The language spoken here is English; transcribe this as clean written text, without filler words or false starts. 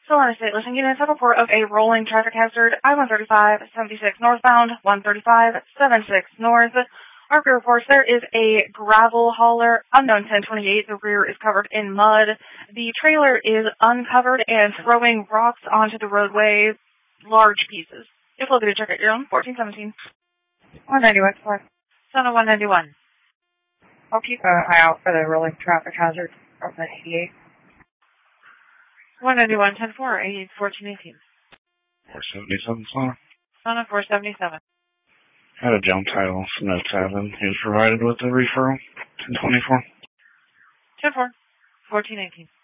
Solana State Listing Units have a report of a rolling traffic hazard, I-135, 76 northbound, 135, 76 north. ARPA reports there is a gravel hauler, unknown 1028. The rear is covered in mud. The trailer is uncovered and throwing rocks onto the roadway, large pieces. If located, check out your own, 1417. 191, Son of 191. I'll keep an eye out for the rolling traffic hazard of the 88. 191, 10-4, 1418. 477, Solana. Son of 477. Had a jump title, no 7. He was provided with a referral, 1024. 10-4, 1418.